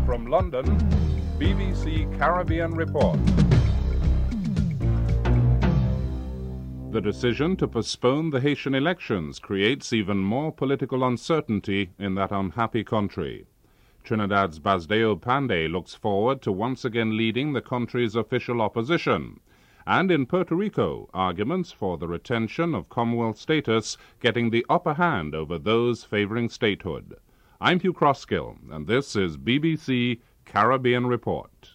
From London, BBC Caribbean Report. The decision to postpone the Haitian elections creates even more political uncertainty in that unhappy country. Trinidad's Basdeo Panday looks forward to once again leading the country's official opposition. And in Puerto Rico, arguments for the retention of Commonwealth status getting the upper hand over those favoring statehood. I'm Hugh Crossgill, and this is BBC Caribbean Report.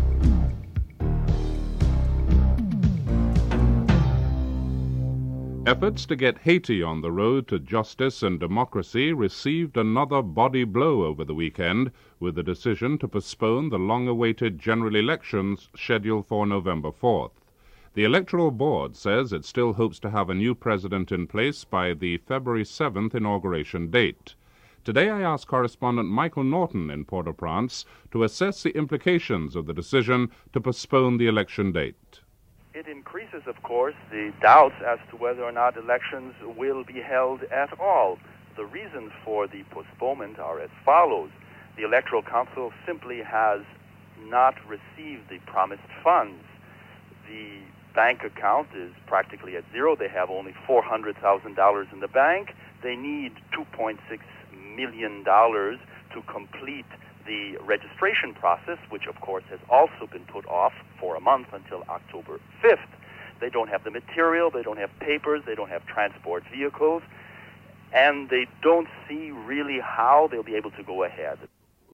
Efforts to get Haiti on the road to justice and democracy received another body blow over the weekend with the decision to postpone the long-awaited general elections scheduled for November 4th. The Electoral Board says it still hopes to have a new president in place by the February 7th inauguration date. Today I asked correspondent Michael Norton in Port-au-Prince to assess the implications of the decision to postpone the election date. It increases, of course, the doubts as to whether or not elections will be held at all. The reasons for the postponement are as follows. The Electoral Council simply has not received the promised funds. The bank account is practically at zero. They have only $400,000 in the bank. They need $2.6 million to complete the registration process, which of course has also been put off for a month until October 5th. They don't have the material, they don't have papers, they don't have transport vehicles, and they don't see really how they'll be able to go ahead.